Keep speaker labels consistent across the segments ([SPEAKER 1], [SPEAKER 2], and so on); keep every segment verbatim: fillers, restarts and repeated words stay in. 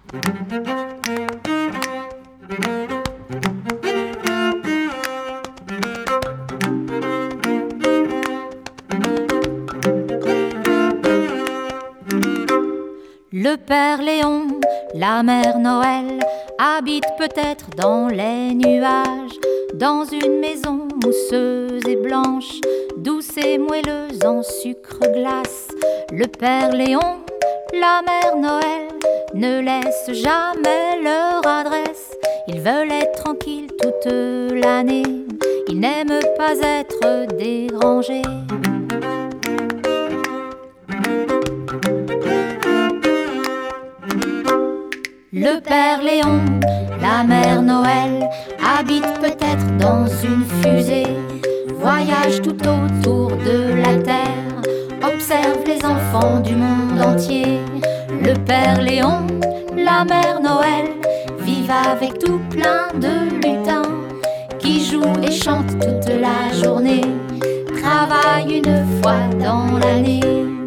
[SPEAKER 1] Le Père Léon, la Mère Noël, habite peut-être dans les nuages, dans une maison mousseuse et blanche, douce et moelleuse en sucre glace. Le Père Léon, la Mère Noël, ne laissent jamais leur adresse. Ils veulent être tranquilles toute l'année, ils n'aiment pas être dérangés. Le Père Léon, la Mère Noël, habite peut-être dans une fusée, voyage tout autour de la terre, observe les enfants du monde entier. Le Père Léon, la Mère Noël, vivent avec tout plein de lutins qui jouent et chantent toute la journée, travaillent une fois dans l'année.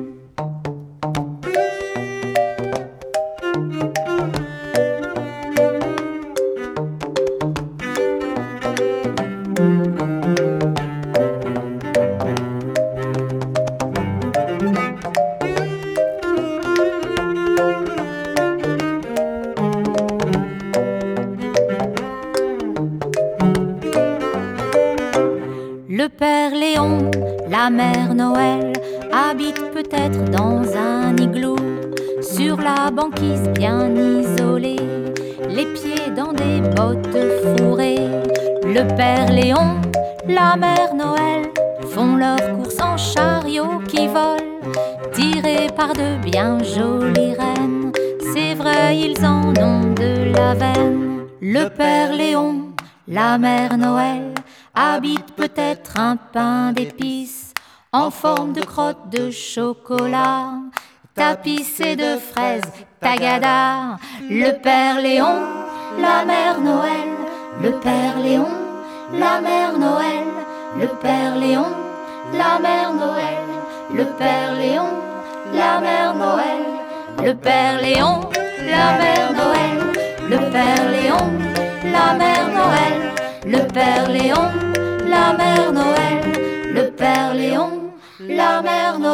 [SPEAKER 1] Le Père Léon, la Mère Noël, habite peut-être dans un igloo, sur la banquise bien isolée, les pieds dans des bottes fourrées. Le Père Léon, la Mère Noël, font leurs courses en chariot qui volent, tirés par de bien jolies reines. C'est vrai, ils en ont de la veine. Le Père Léon, la Mère Noël, habite peut-être un pain d'épices en forme de crotte de chocolat, tapissé de fraises tagada. Le Père Léon, la Mère Noël, le Père Léon, la Mère Noël, le Père Léon, la Mère Noël, le Père Léon, la Mère Noël, le Père Léon, la Mère Noël, le Père Léon, la Mère Noël, le Père Léon, la Mère Noël, le Père Léon, la Mère Noël.